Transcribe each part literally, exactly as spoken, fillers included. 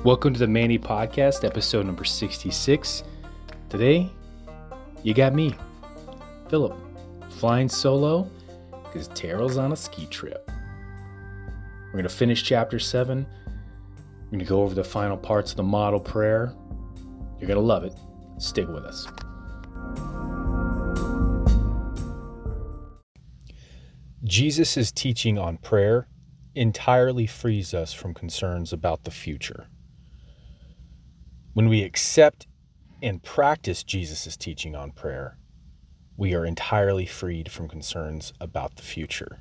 Welcome to the Manny Podcast, episode number sixty-six. Today, you got me, Philip, flying solo because Terrell's on a ski trip. We're going to finish chapter seven. We're going to go over the final parts of the model prayer. You're going to love it. Stick with us. Jesus' teaching on prayer entirely frees us from concerns about the future. When we accept and practice Jesus' teaching on prayer, we are entirely freed from concerns about the future.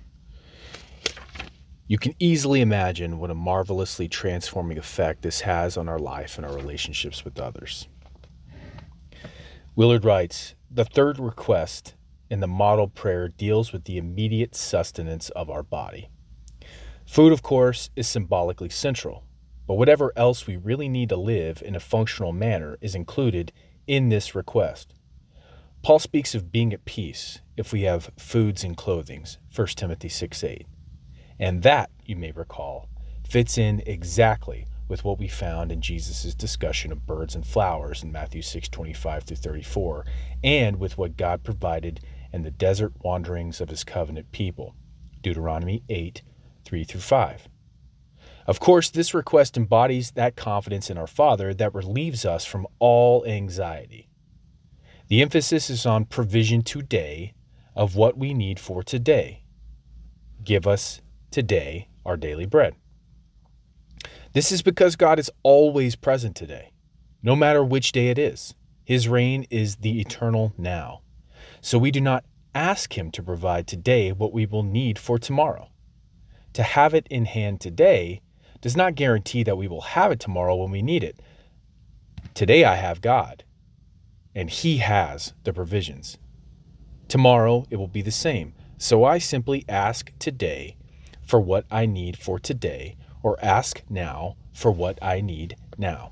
You can easily imagine what a marvelously transforming effect this has on our life and our relationships with others. Willard writes, "The third request in the model prayer deals with the immediate sustenance of our body. Food, of course, is symbolically central. But whatever else we really need to live in a functional manner is included in this request. Paul speaks of being at peace if we have foods and clothings, First Timothy six eight. And that, you may recall, fits in exactly with what we found in Jesus' discussion of birds and flowers in Matthew six twenty-five through thirty-four, and with what God provided in the desert wanderings of his covenant people, Deuteronomy eight three through five. Of course, this request embodies that confidence in our Father that relieves us from all anxiety. The emphasis is on provision today of what we need for today. Give us today our daily bread. This is because God is always present today, no matter which day it is. His reign is the eternal now. So we do not ask him to provide today what we will need for tomorrow. To have it in hand today does not guarantee that we will have it tomorrow when we need it. Today I have God, and he has the provisions. Tomorrow it will be the same. So I simply ask today for what I need for today, or ask now for what I need now.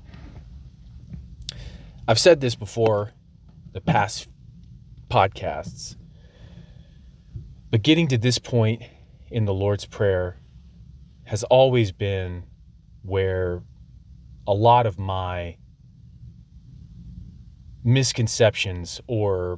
I've said this before the past podcasts, but getting to this point in the Lord's Prayer has always been where a lot of my misconceptions or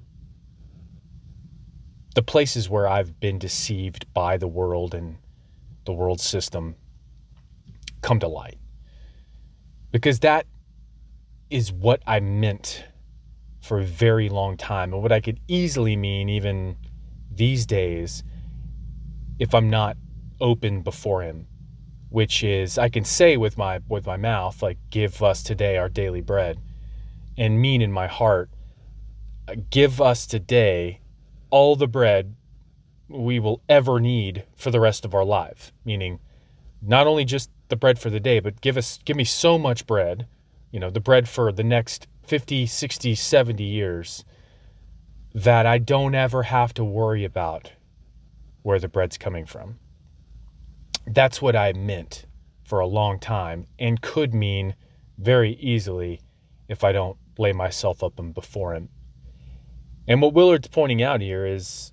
the places where I've been deceived by the world and the world system come to light. Because that is what I meant for a very long time, and what I could easily mean even these days if I'm not open before him, which is I can say with my with my mouth, like, give us today our daily bread, and mean in my heart, give us today all the bread we will ever need for the rest of our life. Meaning not only just the bread for the day, but give us give me so much bread, you know, the bread for the next fifty, sixty, seventy years, that I don't ever have to worry about where the bread's coming from. That's what I meant for a long time, and could mean very easily if I don't lay myself up before him. And what Willard's pointing out here is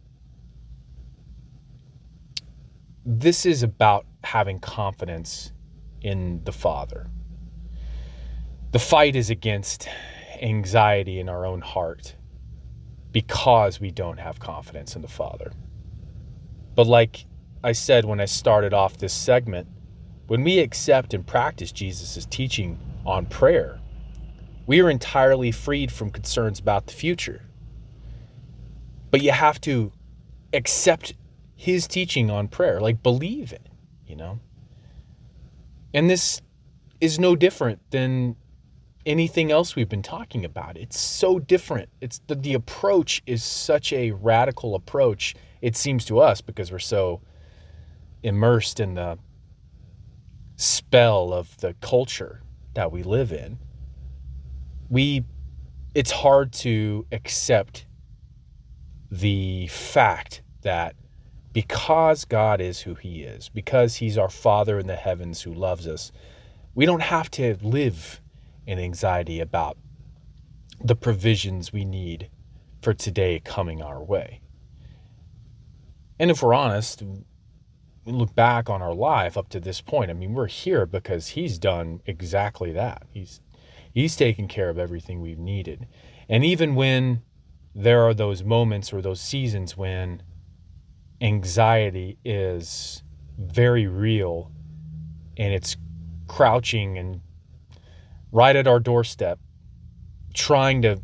this is about having confidence in the Father. The fight is against anxiety in our own heart because we don't have confidence in the Father. But like I said when I started off this segment, when we accept and practice Jesus' teaching on prayer, we are entirely freed from concerns about the future. But you have to accept his teaching on prayer, like believe it, you know? And this is no different than anything else we've been talking about. It's so different. It's the, the approach is such a radical approach, it seems to us, because we're so immersed in the spell of the culture that we live in. We, it's hard to accept the fact that because God is who he is, because he's our Father in the heavens who loves us, we don't have to live in anxiety about the provisions we need for today coming our way. And if we're honest, look back on our life up to this point, I mean, we're here because he's done exactly that. He's he's taken care of everything we've needed. And even when there are those moments or those seasons when anxiety is very real and it's crouching and right at our doorstep, trying to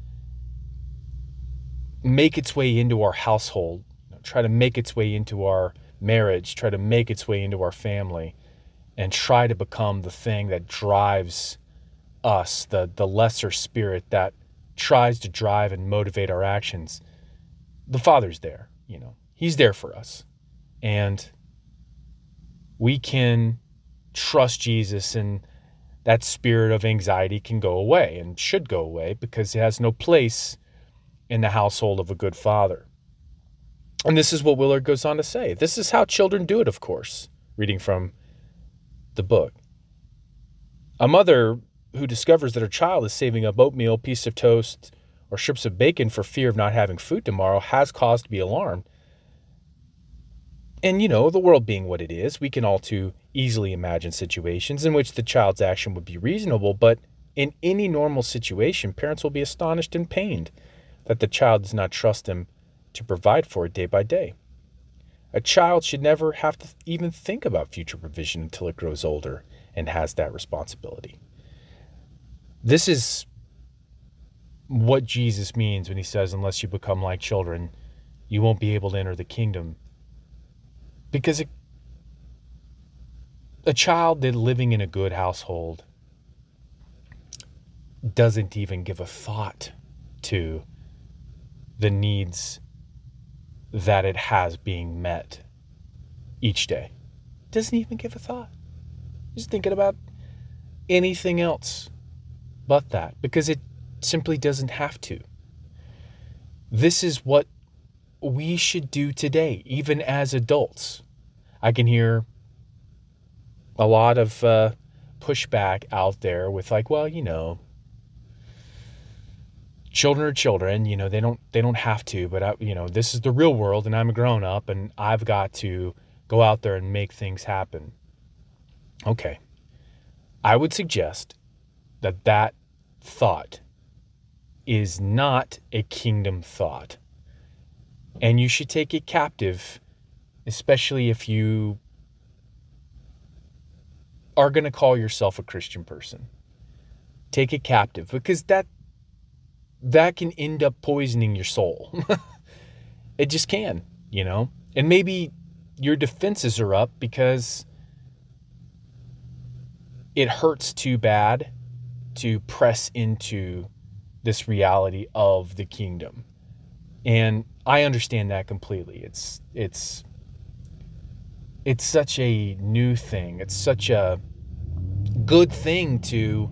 make its way into our household, try to make its way into our marriage, try to make its way into our family, and try to become the thing that drives us, the, the lesser spirit that tries to drive and motivate our actions. The Father's there, you know, he's there for us. And we can trust Jesus, and that spirit of anxiety can go away and should go away because it has no place in the household of a good father. And this is what Willard goes on to say. This is how children do it, of course, reading from the book. A mother who discovers that her child is saving up oatmeal, a piece of toast, or strips of bacon for fear of not having food tomorrow has cause to be alarmed. And, you know, the world being what it is, we can all too easily imagine situations in which the child's action would be reasonable, but in any normal situation, parents will be astonished and pained that the child does not trust them to provide for it day by day. A child should never have to even think about future provision until it grows older and has that responsibility. This is what Jesus means when he says, unless you become like children, you won't be able to enter the kingdom. Because it, a child that living in a good household doesn't even give a thought to the needs that it has being met each day. Doesn't even give a thought. Just thinking about anything else but that, because it simply doesn't have to. This is what we should do today, even as adults. I can hear a lot of uh, pushback out there with like, well, you know, children are children, you know, they don't they don't have to, but I, you know, this is the real world and I'm a grown up and I've got to go out there and make things happen. Okay. I would suggest that that thought is not a kingdom thought. And you should take it captive, especially if you are going to call yourself a Christian person. Take it captive, because that that can end up poisoning your soul. It just can, you know? And maybe your defenses are up because it hurts too bad to press into this reality of the kingdom. And I understand that completely. It's it's it's such a new thing. It's such a good thing to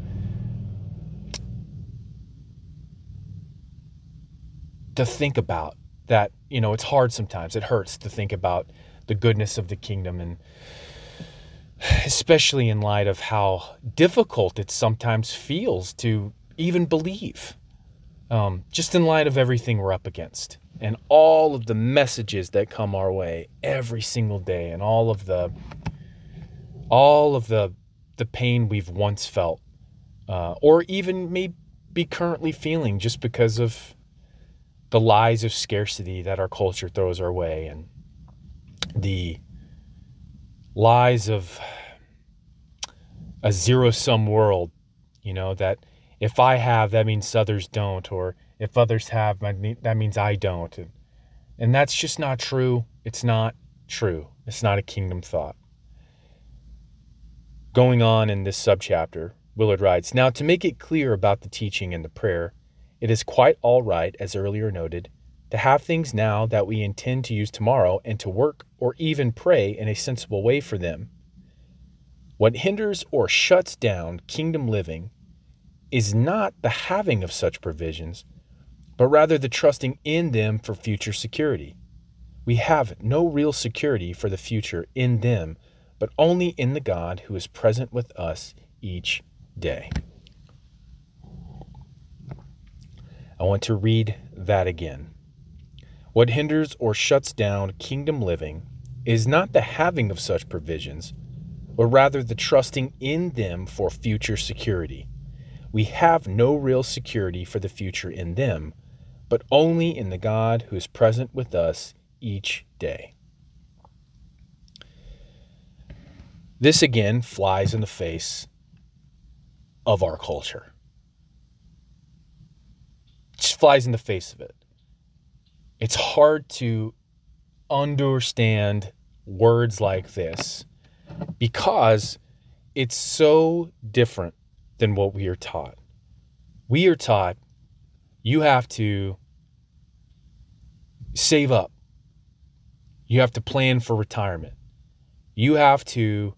to think about, that, you know, it's hard sometimes. It hurts to think about the goodness of the kingdom, and especially in light of how difficult it sometimes feels to even believe. Um, just in light of everything we're up against and all of the messages that come our way every single day, and all of the all of the the pain we've once felt, uh, or even may be currently feeling, just because of the lies of scarcity that our culture throws our way, and the lies of a zero-sum world, you know, that if I have, that means others don't, or if others have, that means I don't. And, and that's just not true. It's not true. It's not a kingdom thought. Going on in this subchapter, Willard writes, now to make it clear about the teaching and the prayer, it is quite all right, as earlier noted, to have things now that we intend to use tomorrow, and to work or even pray in a sensible way for them. What hinders or shuts down kingdom living is not the having of such provisions, but rather the trusting in them for future security. We have no real security for the future in them, but only in the God who is present with us each day. I want to read that again. What hinders or shuts down kingdom living is not the having of such provisions, but rather the trusting in them for future security. We have no real security for the future in them, but only in the God who is present with us each day. This again flies in the face of our culture. It just flies in the face of it. It's hard to understand words like this because it's so different than what we are taught. We are taught you have to save up. You have to plan for retirement. You have to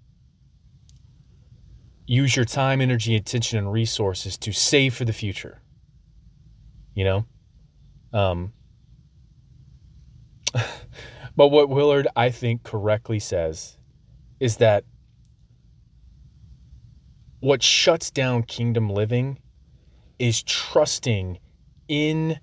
use your time, energy, attention, and resources to save for the future. You know? Um, but what Willard, I think, correctly says is that what shuts down kingdom living is trusting in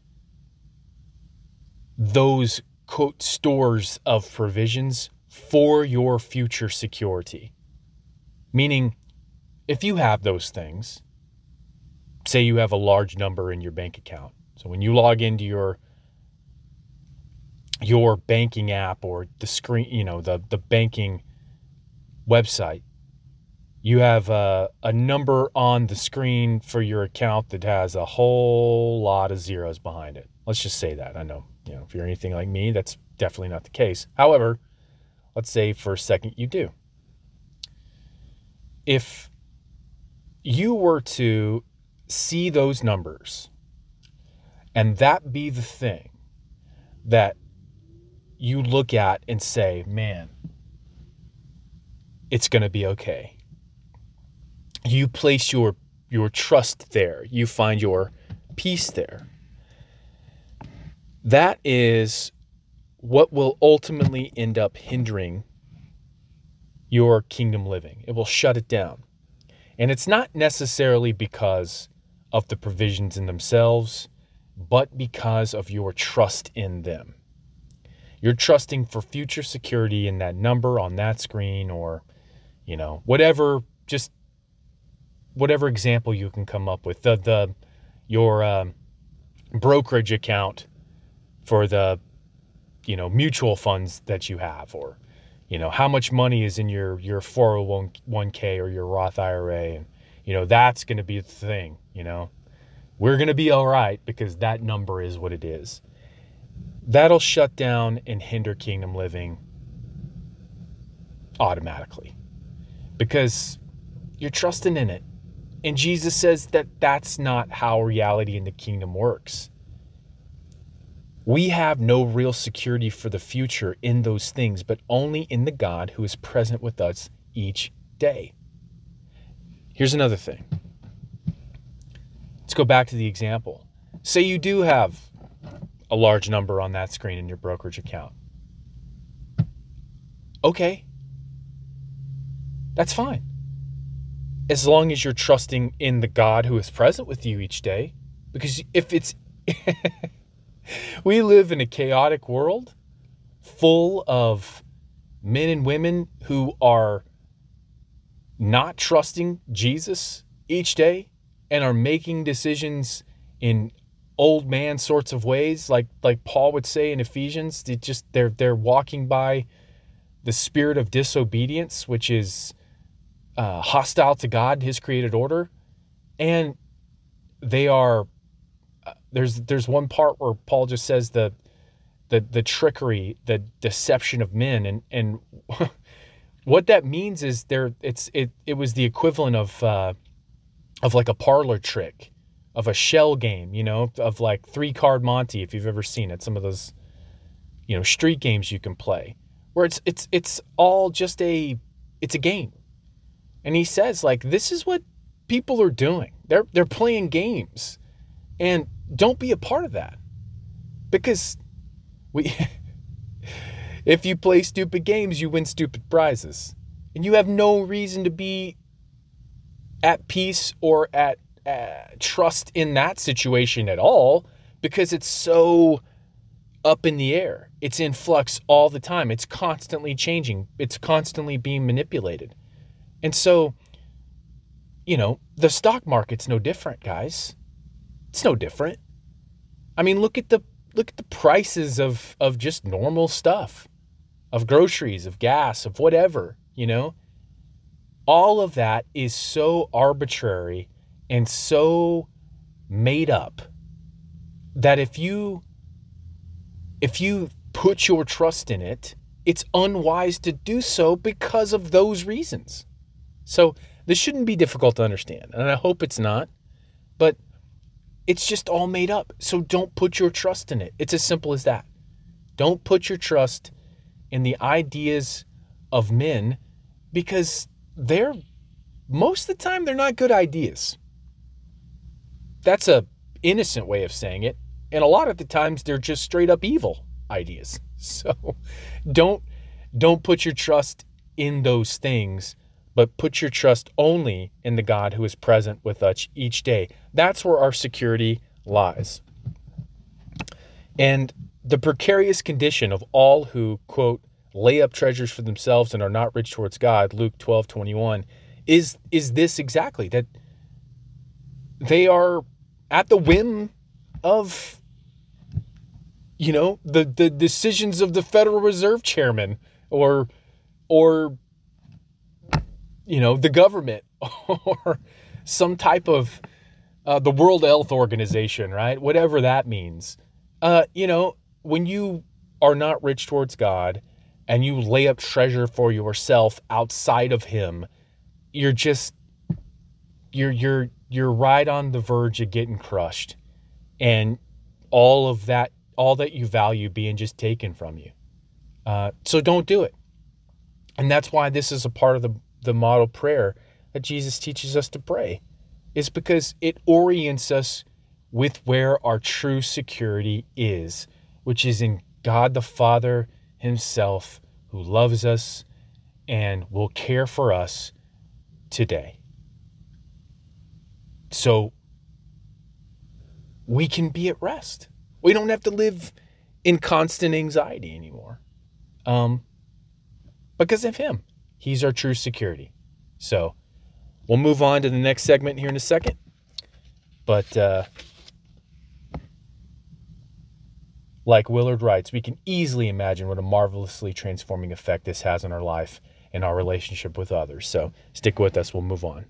those, quote, stores of provisions for your future security. Meaning, if you have those things, say you have a large number in your bank account. So when you log into your your banking app or the screen, you know, the, the banking website, you have a, a number on the screen for your account that has a whole lot of zeros behind it. Let's just say that. I know, you know, if you're anything like me, that's definitely not the case. However, let's say for a second you do. If you were to see those numbers and that be the thing that you look at and say, man, it's going to be okay. You place your your trust there. You find your peace there. That is what will ultimately end up hindering your kingdom living. It will shut it down. And it's not necessarily because of the provisions in themselves, but because of your trust in them. You're trusting for future security in that number on that screen, or, you know, whatever, just whatever example you can come up with. The, the your um, brokerage account for the, you know, mutual funds that you have, or, you know, how much money is in your, your four oh one k or your Roth I R A. And, you know, that's going to be the thing, you know. We're going to be all right because that number is what it is. That'll shut down and hinder kingdom living automatically because you're trusting in it. And Jesus says that that's not how reality in the kingdom works. We have no real security for the future in those things, but only in the God who is present with us each day. Here's another thing. Let's go back to the example. Say you do have a large number on that screen in your brokerage account. Okay. That's fine. As long as you're trusting in the God who is present with you each day. Because if it's... we live in a chaotic world full of men and women who are not trusting Jesus each day and are making decisions in old man sorts of ways, like like Paul would say in Ephesians. They just they're they're walking by the spirit of disobedience, which is uh, hostile to God, His created order, and they are. Uh, there's there's one part where Paul just says the the the trickery, the deception of men, and and what that means is there. It's it it was the equivalent of uh, of like a parlor trick, of a shell game, you know, of like three card Monte, if you've ever seen it, some of those, you know, street games you can play, where it's it's it's all just a it's a game. And he says, like, this is what people are doing. They're they're playing games. And don't be a part of that. Because we if you play stupid games, you win stupid prizes. And you have no reason to be at peace or at uh, trust in that situation at all, because it's so up in the air. It's in flux all the time. It's constantly changing. It's constantly being manipulated. And so, you know, the stock market's no different, guys. It's no different. I mean, look at the look at the prices of of just normal stuff, of groceries, of gas, of whatever, you know? All of that is so arbitrary and so made up that if you if you put your trust in it, it's unwise to do so because of those reasons. So this shouldn't be difficult to understand, and I hope it's not, but it's just all made up. So don't put your trust in it. It's as simple as that. Don't put your trust in the ideas of men, because they're, most of the time, they're not good ideas. That's a innocent way of saying it. And a lot of the times they're just straight up evil ideas. So don't, don't put your trust in those things, but put your trust only in the God who is present with us each day. That's where our security lies. And the precarious condition of all who, quote, lay up treasures for themselves and are not rich towards God, Luke twelve twenty-one, is, is this exactly, that they are at the whim of, you know, the, the decisions of the Federal Reserve Chairman or, or, you know, the government or some type of uh, the World Health Organization, right? Whatever that means. Uh, you know, when you are not rich towards God and you lay up treasure for yourself outside of him, you're just, you're, you're, you're right on the verge of getting crushed, and all of that, all that you value being just taken from you. Uh, so don't do it. And that's why this is a part of the the model prayer that Jesus teaches us to pray, is because it orients us with where our true security is, which is in God the Father himself, who loves us and will care for us today. So we can be at rest. We don't have to live in constant anxiety anymore. Um, because of him. He's our true security. So we'll move on to the next segment here in a second. But uh, like Willard writes, we can easily imagine what a marvelously transforming effect this has on our life and our relationship with others. So stick with us. We'll move on.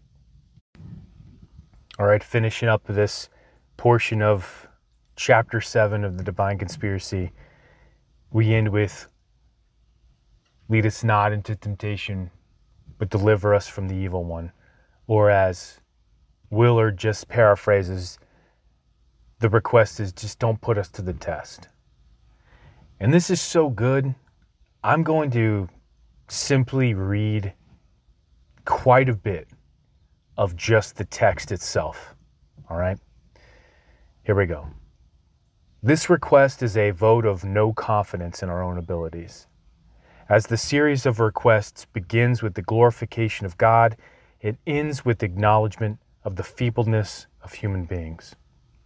All right, finishing up this portion of chapter seven of the Divine Conspiracy, we end with, lead us not into temptation, but deliver us from the evil one. Or as Willard just paraphrases, the request is just don't put us to the test. And this is so good. I'm going to simply read quite a bit of just the text itself. All right? Here we go. This request is a vote of no confidence in our own abilities. As the series of requests begins with the glorification of God, it ends with acknowledgement of the feebleness of human beings.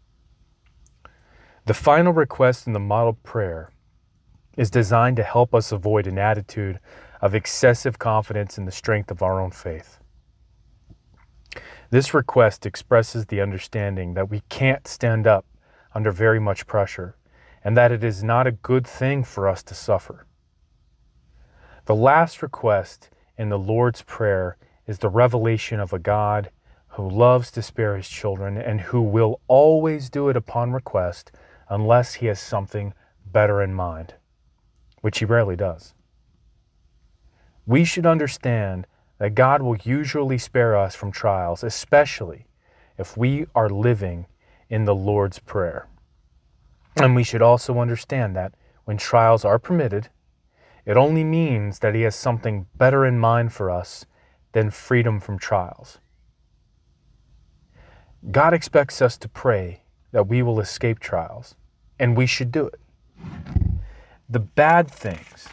The final request in the model prayer is designed to help us avoid an attitude of excessive confidence in the strength of our own faith. This request expresses the understanding that we can't stand up under very much pressure, and that it is not a good thing for us to suffer. The last request in the Lord's Prayer is the revelation of a God who loves to spare his children and who will always do it upon request unless he has something better in mind, which he rarely does. We should understand that God will usually spare us from trials, especially if we are living in the Lord's Prayer. And we should also understand that when trials are permitted, it only means that he has something better in mind for us than freedom from trials. God expects us to pray that we will escape trials, and we should do it. The bad things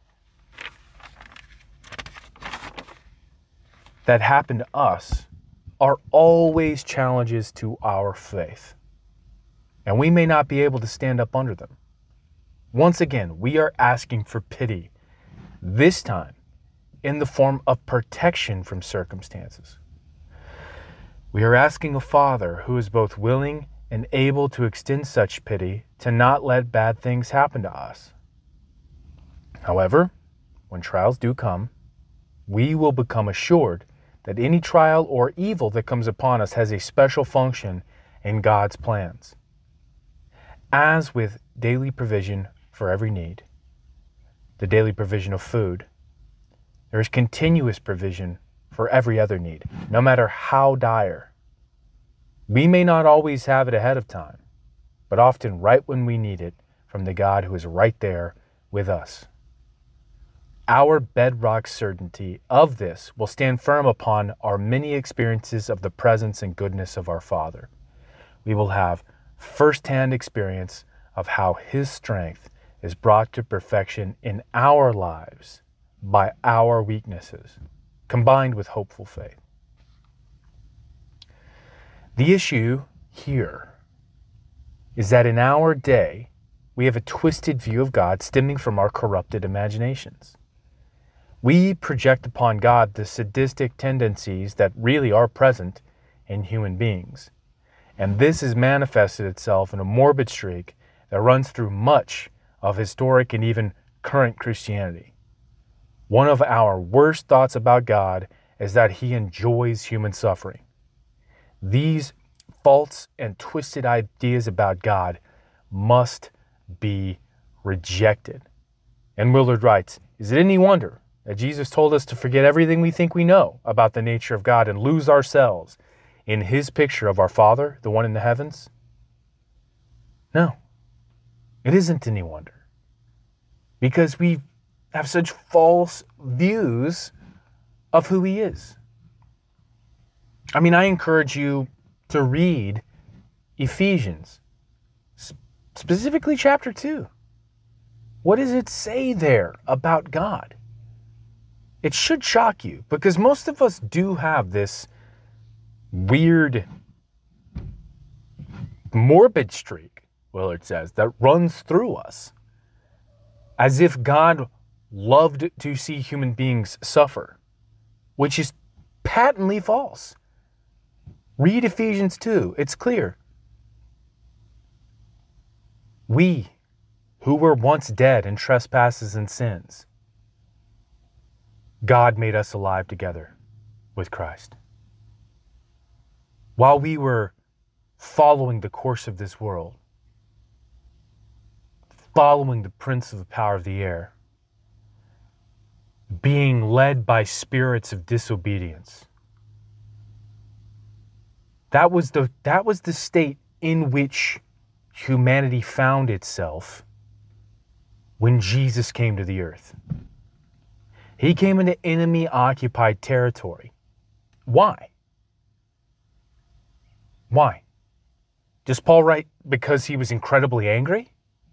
that happen to us are always challenges to our faith, and we may not be able to stand up under them. Once again, we are asking for pity, this time in the form of protection from circumstances. We are asking a Father who is both willing and able to extend such pity to not let bad things happen to us. However, when trials do come, we will become assured that any trial or evil that comes upon us has a special function in God's plans. As with daily provision for every need, the daily provision of food, there is continuous provision for every other need, no matter how dire. We may not always have it ahead of time, but often right when we need it from the God who is right there with us. Our bedrock certainty of this will stand firm upon our many experiences of the presence and goodness of our Father. We will have firsthand experience of how His strength is brought to perfection in our lives by our weaknesses, combined with hopeful faith. The issue here is that in our day, we have a twisted view of God stemming from our corrupted imaginations. We project upon God the sadistic tendencies that really are present in human beings. And this has manifested itself in a morbid streak that runs through much of historic and even current Christianity. One of our worst thoughts about God is that He enjoys human suffering. These false and twisted ideas about God must be rejected. And Willard writes, "Is it any wonder that Jesus told us to forget everything we think we know about the nature of God and lose ourselves in His picture of our Father, the one in the heavens?" No, it isn't any wonder, because we have such false views of who He is. I mean, I encourage you to read Ephesians, specifically chapter two. What does it say there about God? It should shock you, because most of us do have this weird, morbid streak, Willard says, that runs through us, as if God loved to see human beings suffer, which is patently false. Read Ephesians two. It's clear. We, who were once dead in trespasses and sins, God made us alive together with Christ. While we were following the course of this world, following the prince of the power of the air, being led by spirits of disobedience, That was the that was the state in which humanity found itself when Jesus came to the earth. He came into enemy-occupied territory. Why? Why? Does Paul write because he was incredibly angry?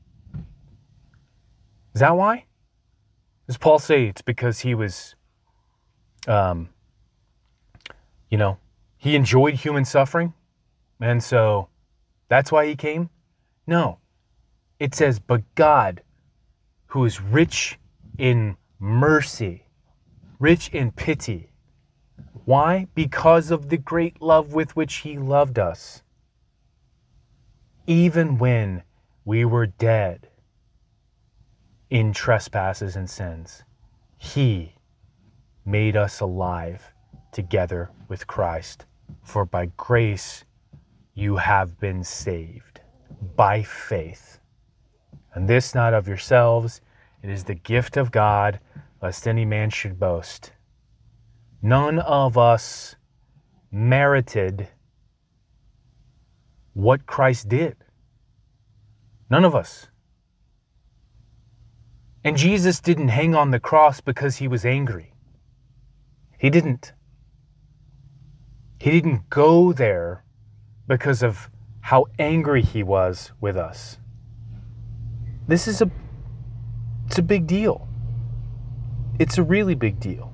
Is that why? Does Paul say it's because he was, um, you know, he enjoyed human suffering, and so that's why he came? No. It says, but God, who is rich in mercy, rich in pity. Why? Because of the great love with which He loved us. Even when we were dead in trespasses and sins, He made us alive together with Christ. For by grace you have been saved, by faith. And this not of yourselves, it is the gift of God, lest any man should boast. None of us merited what Christ did. None of us. And Jesus didn't hang on the cross because He was angry. He didn't. He didn't go there because of how angry He was with us. This is a, it's a big deal. It's a really big deal.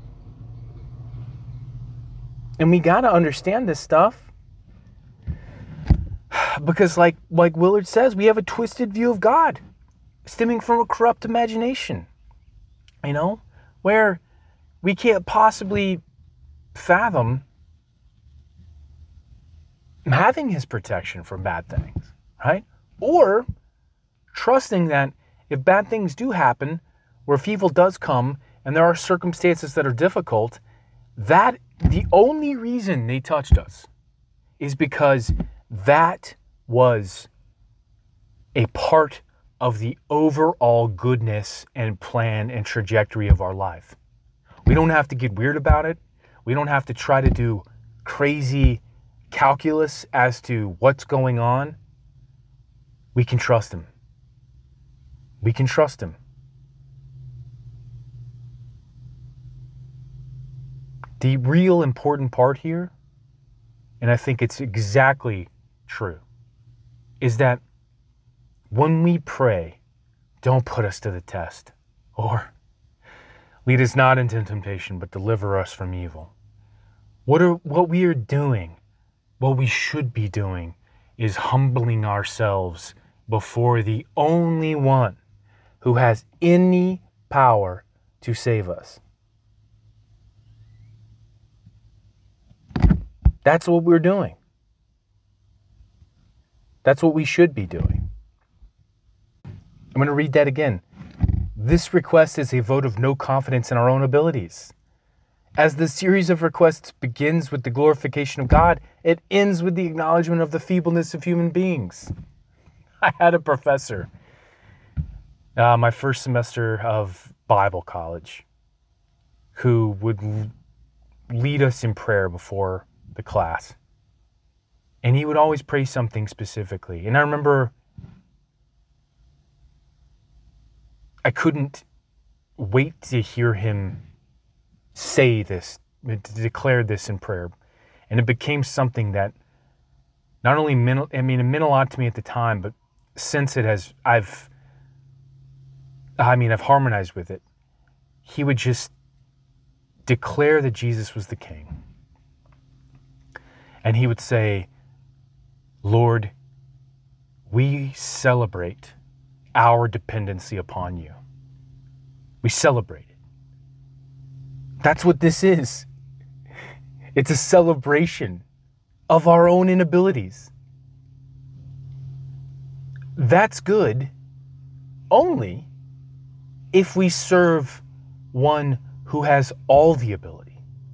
And we got to understand this stuff, because like, like Willard says, we have a twisted view of God. stemming from a corrupt imagination, you know, where we can't possibly fathom having his protection from bad things, right? Or trusting that if bad things do happen, where if evil does come and there are circumstances that are difficult, that the only reason they touched us is because that was a part of the overall goodness and plan and trajectory of our life. We don't have to get weird about it. We don't have to try to do crazy calculus as to what's going on. We can trust him. We can trust him. The real important part here, and I think it's exactly true, is that when we pray, don't put us to the test, or lead us not into temptation, but deliver us from evil. What are what we are doing, what we should be doing, is humbling ourselves before the only one who has any power to save us. That's what we're doing. That's what we should be doing. I'm going to read that again. This request is a vote of no confidence in our own abilities. As the series of requests begins with the glorification of God, it ends with the acknowledgement of the feebleness of human beings. I had a professor, uh, my first semester of Bible college, who would lead us in prayer before the class. And he would always pray something specifically. And I remember I couldn't wait to hear him say this, to declare this in prayer. And it became something that not only meant, I mean, it meant a lot to me at the time, but since it has, I've, I mean, I've harmonized with it. He would just declare that Jesus was the King. And he would say, Lord, we celebrate our dependency upon you. We celebrate it. That's what this is. It's a celebration of our own inabilities. That's good only if we serve one who has all the ability.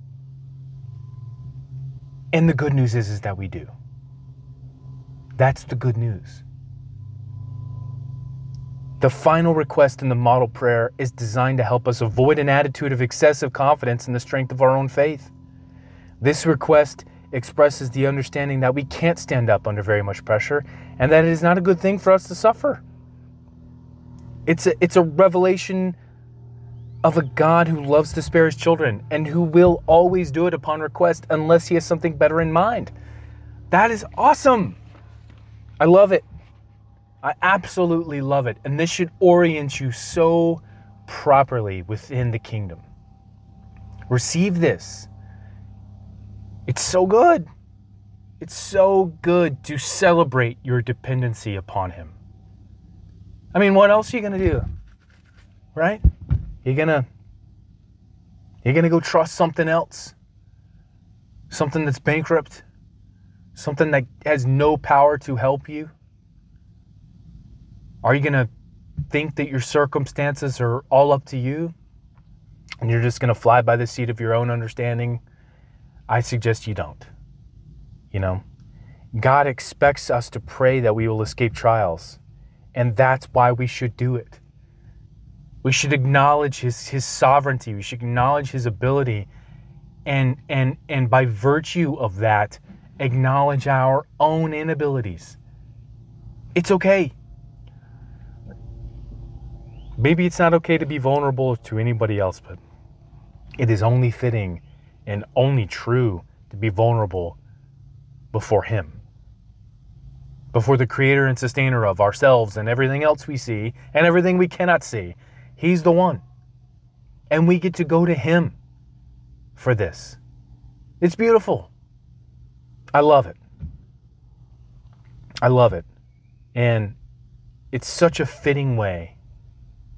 And the good news is, is that we do. That's the good news. The final request in the model prayer is designed to help us avoid an attitude of excessive confidence in the strength of our own faith. This request expresses the understanding that we can't stand up under very much pressure and that it is not a good thing for us to suffer. It's a, it's a revelation of a God who loves to spare his children and who will always do it upon request unless he has something better in mind. That is awesome. I love it. I absolutely love it. And this should orient you so properly within the kingdom. Receive this. It's so good. It's so good to celebrate your dependency upon him. I mean, what else are you going to do? Right? You're going to you're going to go trust something else. Something that's bankrupt. Something that has no power to help you. Are you going to think that your circumstances are all up to you? And you're just going to fly by the seat of your own understanding? I suggest you don't. You know, God expects us to pray that we will escape trials. And that's why we should do it. We should acknowledge his, his sovereignty. We should acknowledge his ability. And, and, and by virtue of that, acknowledge our own inabilities. It's okay. Maybe it's not okay to be vulnerable to anybody else, but it is only fitting and only true to be vulnerable before him. Before the creator and sustainer of ourselves and everything else we see and everything we cannot see. He's the one. And we get to go to him for this. It's beautiful. I love it. I love it. And it's such a fitting way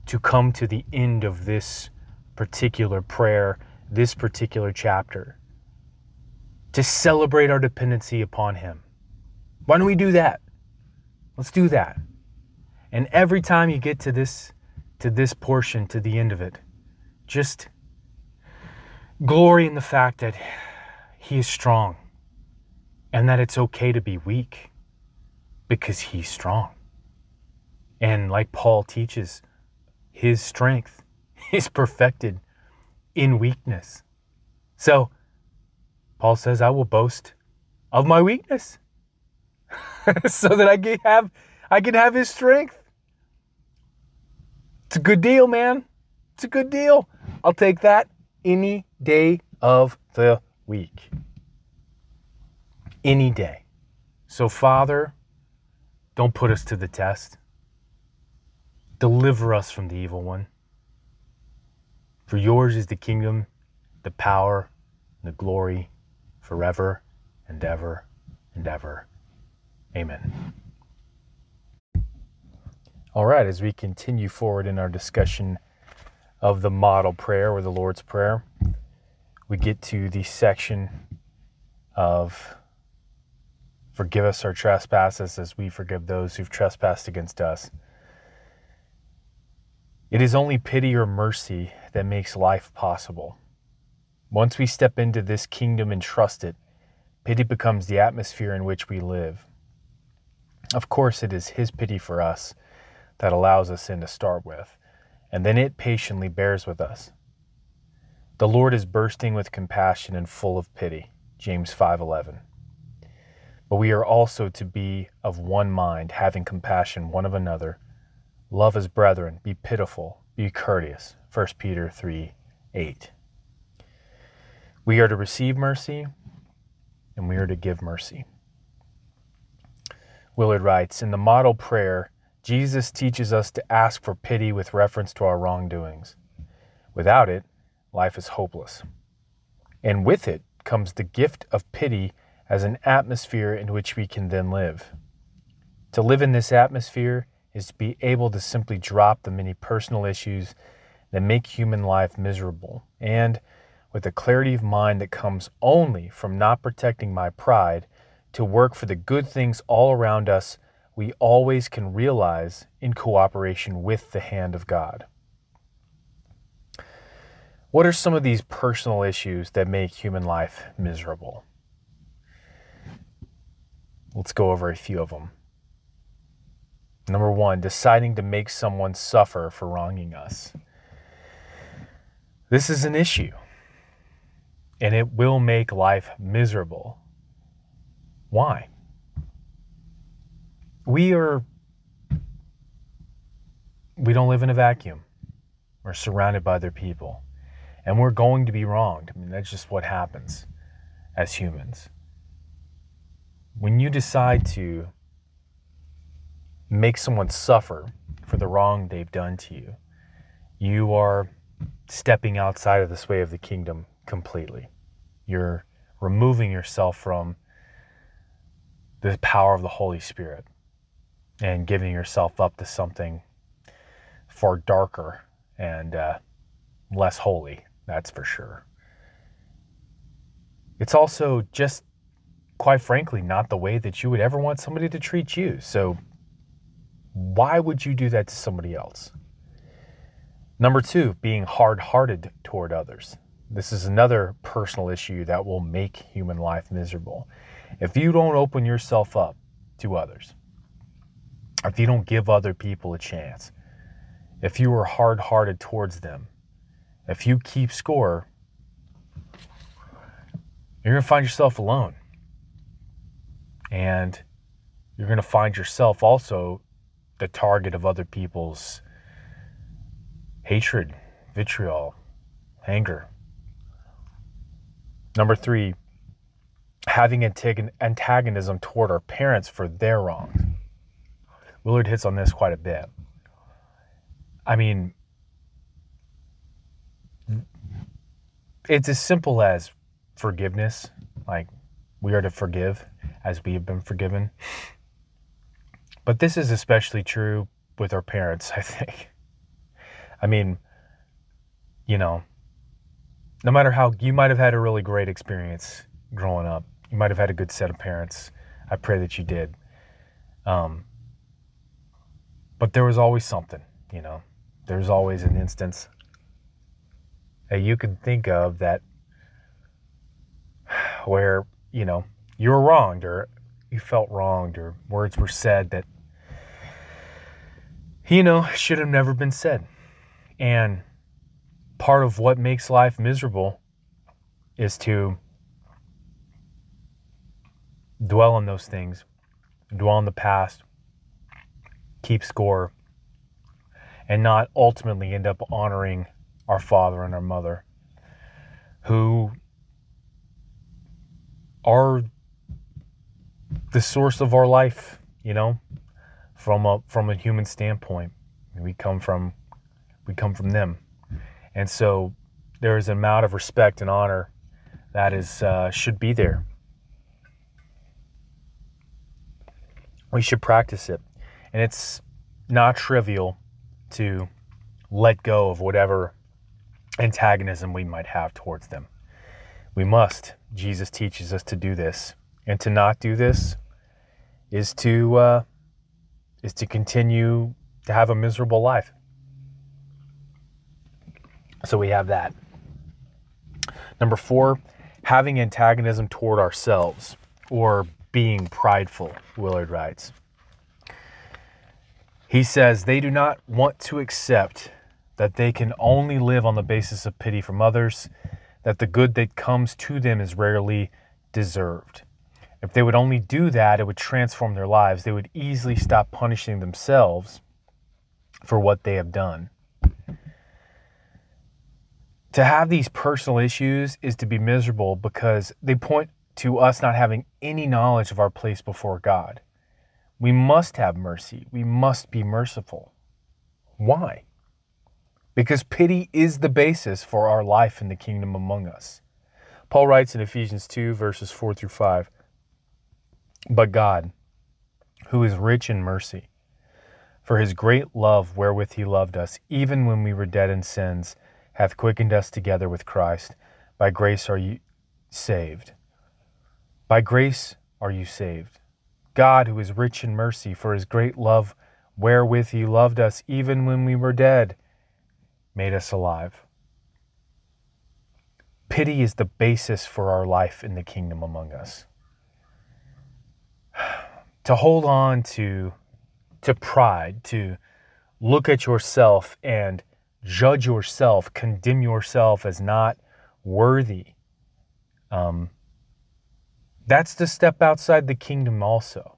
to come to the end of this particular prayer, this particular chapter, to celebrate our dependency upon him. Why don't we do that? Let's do that. And every time you get to this, to this portion, to the end of it, just glory in the fact that he is strong and that it's okay to be weak because he's strong. And like Paul teaches, his strength is perfected in weakness. So Paul says, I will boast of my weakness so that I can have, I can have his strength. It's a good deal, man. It's a good deal. I'll take that any day of the week. Any day. So, Father, don't put us to the test. Deliver us from the evil one. For yours is the kingdom, the power, and the glory forever and ever and ever. Amen. All right, as we continue forward in our discussion of the model prayer or the Lord's Prayer, we get to the section of forgive us our trespasses as we forgive those who've trespassed against us. It is only pity or mercy that makes life possible. Once we step into this kingdom and trust it, pity becomes the atmosphere in which we live. Of course, it is his pity for us that allows us in to start with, and then it patiently bears with us. The Lord is bursting with compassion and full of pity, James five eleven. But we are also to be of one mind, having compassion one of another. Love as brethren, be pitiful, be courteous, First Peter three eight. We are to receive mercy, and we are to give mercy. Willard writes, in the model prayer, Jesus teaches us to ask for pity with reference to our wrongdoings. Without it, life is hopeless. And with it comes the gift of pity as an atmosphere in which we can then live. To live in this atmosphere is to be able to simply drop the many personal issues that make human life miserable, and with a clarity of mind that comes only from not protecting my pride, to work for the good things all around us we always can realize in cooperation with the hand of God. What are some of these personal issues that make human life miserable? Let's go over a few of them. Number one, deciding to make someone suffer for wronging us. This is an issue, and it will make life miserable. Why? We are, we don't live in a vacuum. We're surrounded by other people, and we're going to be wronged. I mean, that's just what happens as humans. When you decide to make someone suffer for the wrong they've done to you, you are stepping outside of the sway of the kingdom completely. You're removing yourself from the power of the Holy Spirit and giving yourself up to something far darker and uh, less holy, that's for sure. It's also just, quite frankly, not the way that you would ever want somebody to treat you. So why would you do that to somebody else? Number two, being hard-hearted toward others. This is another personal issue that will make human life miserable. If you don't open yourself up to others, if you don't give other people a chance, if you are hard-hearted towards them, if you keep score, you're going to find yourself alone. And you're going to find yourself also the target of other people's hatred, vitriol, anger. Number three, having antagonism toward our parents for their wrongs. Willard hits on this quite a bit. I mean, it's as simple as forgiveness. Like, we are to forgive as we have been forgiven. But this is especially true with our parents, I think. I mean, you know, no matter how, you might have had a really great experience growing up. You might have had a good set of parents. I pray that you did. Um, but there was always something, you know. There's always an instance that you could think of that where, you know, you were wronged or you felt wronged or words were said that, you know, should have never been said. And part of what makes life miserable is to dwell on those things, dwell on the past, keep score, and not ultimately end up honoring our father and our mother, who are the source of our life, you know, from a from a human standpoint. We come from we come from them. And so there is an amount of respect and honor that is uh, should be there. We should practice it. And it's not trivial to let go of whatever antagonism we might have towards them. We must. Jesus teaches us to do this. And to not do this is to uh, is to continue to have a miserable life. So we have that. Number four, having antagonism toward ourselves, or being prideful, Willard writes. He says, they do not want to accept that they can only live on the basis of pity from others, that the good that comes to them is rarely deserved. If they would only do that, it would transform their lives. They would easily stop punishing themselves for what they have done. To have these personal issues is to be miserable because they point to us not having any knowledge of our place before God. We must have mercy. We must be merciful. Why? Because pity is the basis for our life in the kingdom among us. Paul writes in Ephesians two, verses four through five, but God, who is rich in mercy, for his great love wherewith he loved us, even when we were dead in sins, hath quickened us together with Christ. By grace are you saved. By grace are you saved. God, who is rich in mercy, for his great love wherewith he loved us, even when we were dead, made us alive. Pity is the basis for our life in the kingdom among us. To hold on to, to pride, to look at yourself and judge yourself, condemn yourself as not worthy, um, that's to step outside the kingdom also.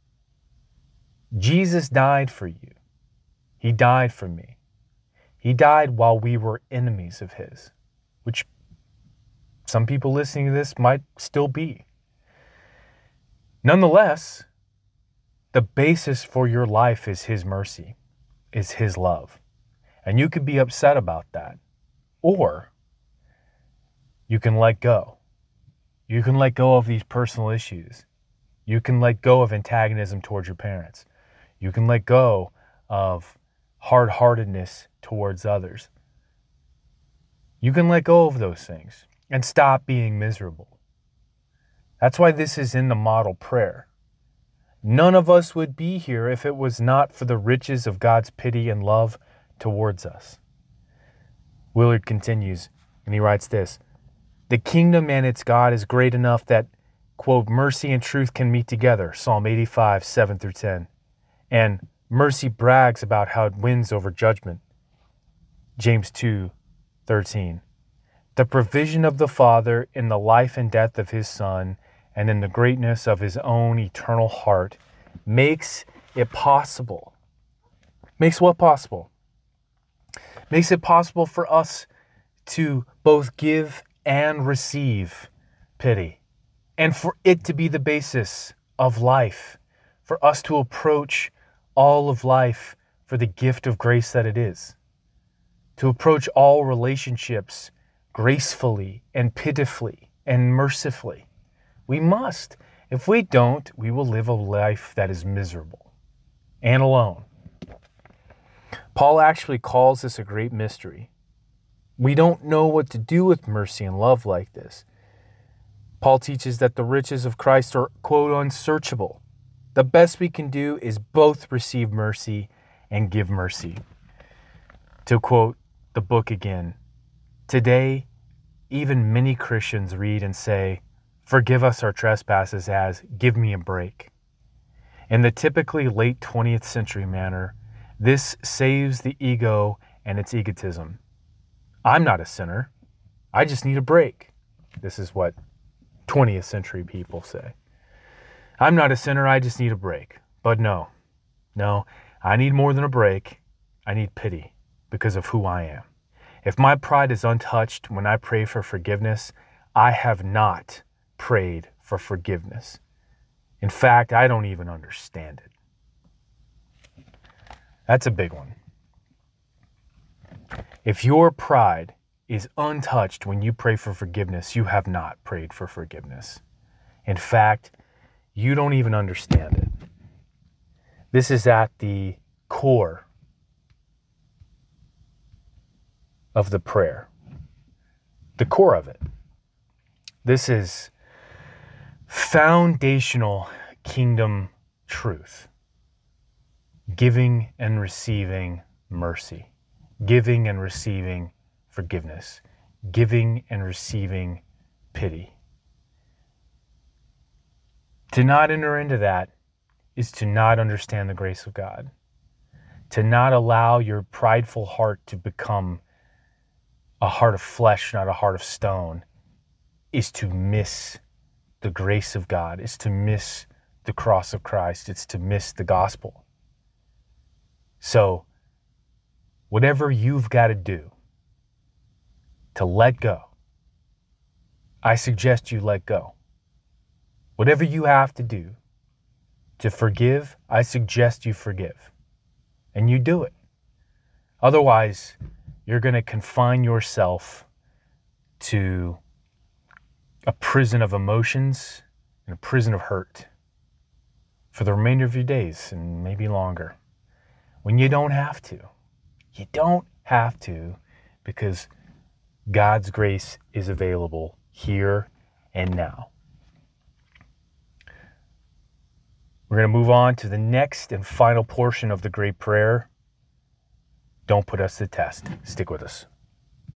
Jesus died for you. He died for me. He died while we were enemies of his, which some people listening to this might still be. Nonetheless, the basis for your life is his mercy, is his love. And you could be upset about that. Or you can let go. You can let go of these personal issues. You can let go of antagonism towards your parents. You can let go of hard-heartedness towards others. You can let go of those things and stop being miserable. That's why this is in the model prayer. None of us would be here if it was not for the riches of God's pity and love towards us. Willard continues, and he writes this, the kingdom and its God is great enough that, quote, mercy and truth can meet together, Psalm eighty-five, seven through ten. And mercy brags about how it wins over judgment, James two, thirteen. The provision of the Father in the life and death of his Son and in the greatness of his own eternal heart makes it possible. Makes what possible? Makes it possible for us to both give and receive pity, and for it to be the basis of life, for us to approach all of life for the gift of grace that it is, to approach all relationships gracefully and pitifully and mercifully. We must. If we don't, we will live a life that is miserable and alone. Paul actually calls this a great mystery. We don't know what to do with mercy and love like this. Paul teaches that the riches of Christ are, quote, unsearchable. The best we can do is both receive mercy and give mercy. To quote the book again, today, even many Christians read and say, "Forgive us our trespasses," as "give me a break." In the typically late twentieth century manner, this saves the ego and its egotism. I'm not a sinner. I just need a break. This is what twentieth century people say. I'm not a sinner. I just need a break. But no, no, I need more than a break. I need pity because of who I am. If my pride is untouched when I pray for forgiveness, I have not prayed for forgiveness. In fact, I don't even understand it. That's a big one. If your pride is untouched when you pray for forgiveness, you have not prayed for forgiveness. In fact, you don't even understand it. This is at the core of the prayer. The core of it. This is foundational kingdom truth. Giving and receiving mercy. Giving and receiving forgiveness. Giving and receiving pity. To not enter into that is to not understand the grace of God. To not allow your prideful heart to become a heart of flesh, not a heart of stone, is to miss the grace of God. It's to miss the cross of Christ. It's to miss the gospel. So, whatever you've got to do to let go, I suggest you let go. Whatever you have to do to forgive, I suggest you forgive. And you do it. Otherwise, you're going to confine yourself to a prison of emotions and a prison of hurt for the remainder of your days and maybe longer. When you don't have to. You don't have to, because God's grace is available here and now. We're going to move on to the next and final portion of the great prayer. Don't put us to test. Stick with us.